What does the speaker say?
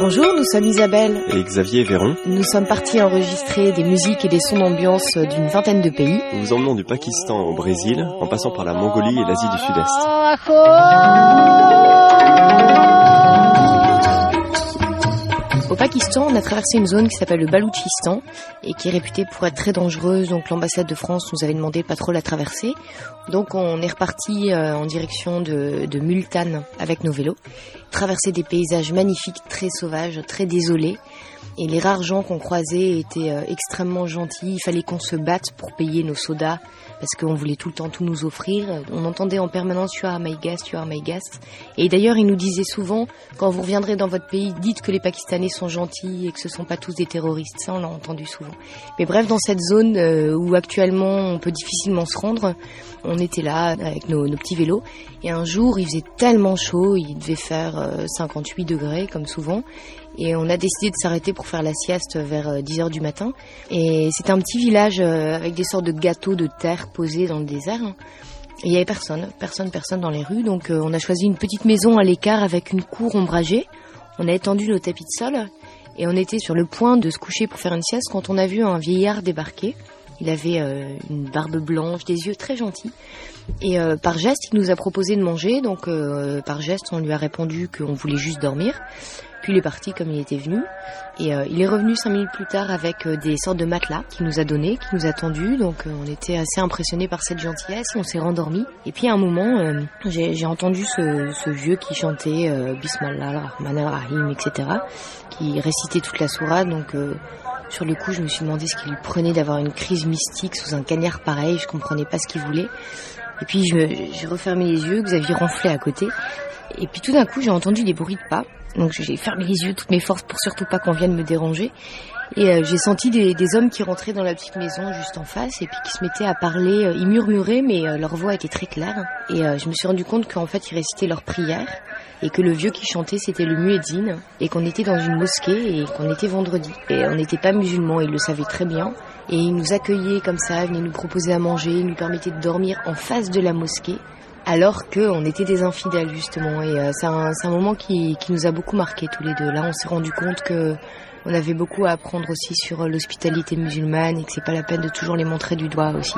Bonjour, nous sommes Isabelle et Xavier Véron. Nous sommes partis enregistrer des musiques et des sons d'ambiance d'une vingtaine de pays. Nous vous emmenons du Pakistan au Brésil, en passant par la Mongolie et l'Asie du Sud-Est. Au Pakistan, on a traversé une zone qui s'appelle le Baloutchistan et qui est réputée pour être très dangereuse. Donc l'ambassade de France nous avait demandé de pas trop la traverser. Donc on est reparti en direction de Multan avec nos vélos. Traverser des paysages magnifiques, très sauvages, très désolés. Et les rares gens qu'on croisait étaient extrêmement gentils. Il fallait qu'on se batte pour payer nos sodas parce qu'on voulait tout le temps tout nous offrir. On entendait en permanence « You are my guest, you are my guest ». Et d'ailleurs, ils nous disaient souvent « Quand vous reviendrez dans votre pays, dites que les Pakistanais sont gentils et que ce ne sont pas tous des terroristes ». Ça, on l'a entendu souvent. Mais bref, dans cette zone où actuellement on peut difficilement se rendre, on était là avec nos petits vélos. Et un jour, il faisait tellement chaud, il devait faire 58 degrés comme souvent. Et on a décidé de s'arrêter pour faire la sieste vers 10h du matin. Et c'était un petit village avec des sortes de gâteaux de terre posés dans le désert. Et il n'y avait personne dans les rues. Donc on a choisi une petite maison à l'écart avec une cour ombragée. On a étendu nos tapis de sol et on était sur le point de se coucher pour faire une sieste quand on a vu un vieillard débarquer. Il avait une barbe blanche, des yeux très gentils. Et par geste, il nous a proposé de manger. Donc par geste, on lui a répondu qu'on voulait juste dormir. Puis il est parti comme il était venu. Et il est revenu 5 minutes plus tard avec des sortes de matelas qu'il nous a donnés, qu'il nous a tendus. Donc on était assez impressionnés par cette gentillesse. On s'est rendormis. Et puis à un moment, j'ai entendu ce vieux qui chantait Bismillah ar-Rahman ar-Rahim, etc. Qui récitait toute la sourate. Donc sur le coup, je me suis demandé ce qu'il lui prenait d'avoir une crise mystique sous un cagnard pareil. Je comprenais pas ce qu'il voulait. Et puis j'ai refermé les yeux, Xavier ronflait à côté. Et puis tout d'un coup, j'ai entendu des bruits de pas. Donc j'ai fermé les yeux, toutes mes forces pour surtout pas qu'on vienne me déranger. Et j'ai senti des hommes qui rentraient dans la petite maison juste en face et puis qui se mettaient à parler. Ils murmuraient, mais leur voix était très claire. Et je me suis rendu compte qu'en fait, ils récitaient leurs prières et que le vieux qui chantait, c'était le muezzin et qu'on était dans une mosquée et qu'on était vendredi. Et on n'était pas musulmans, ils le savaient très bien. Et ils nous accueillaient comme ça, ils venaient nous proposer à manger, ils nous permettaient de dormir en face de la mosquée. Alors qu'on était des infidèles justement et c'est un moment qui nous a beaucoup marqué tous les deux. Là on s'est rendu compte que on avait beaucoup à apprendre aussi sur l'hospitalité musulmane et que c'est pas la peine de toujours les montrer du doigt aussi.